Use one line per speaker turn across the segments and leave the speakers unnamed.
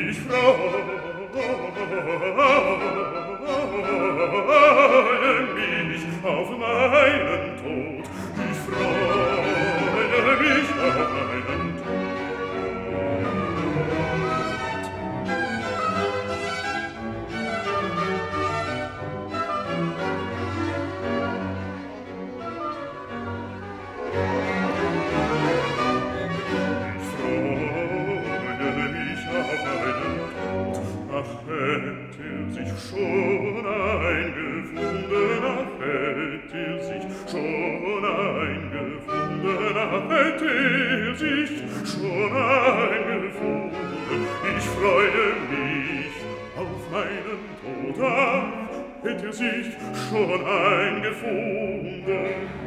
Ich freue mich auf meinen Tod. Ich freue mich auf meinen Tod. Hätte sich schon eingefunden, hätte sich schon eingefunden, hätte sich schon eingefunden. Ich freue mich auf meinen Tod, hätte sich schon eingefunden.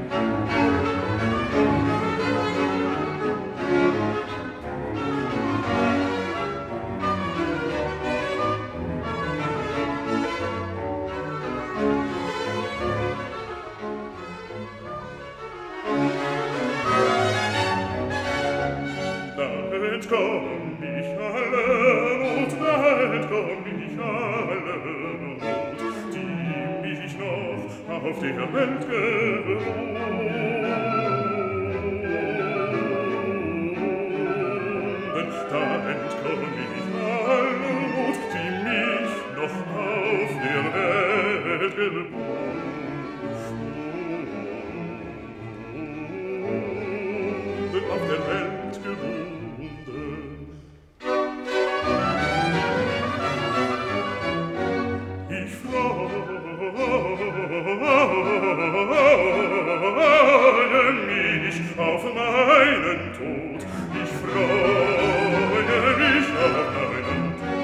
Komm ich alle Not, komm ich alle Not, die mich noch auf der Welt geruhen. Da entkomm ich alle Not, die mich noch auf der Welt geruhen. Auf der Welt geruhen. Ich freue mich auf meinen Tod. Ich freue mich auf meinen Tod.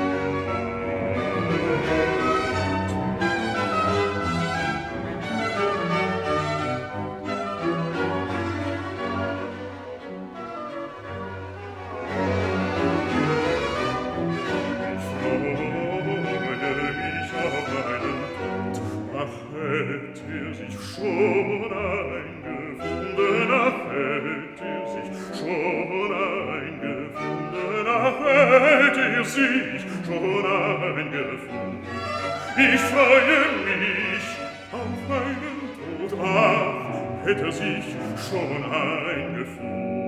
Hätte sich schon eingefunden, hätte sich schon eingefunden, hätte sich schon eingefunden. Ich freue mich auf meinen Tod, hätte sich schon eingefunden.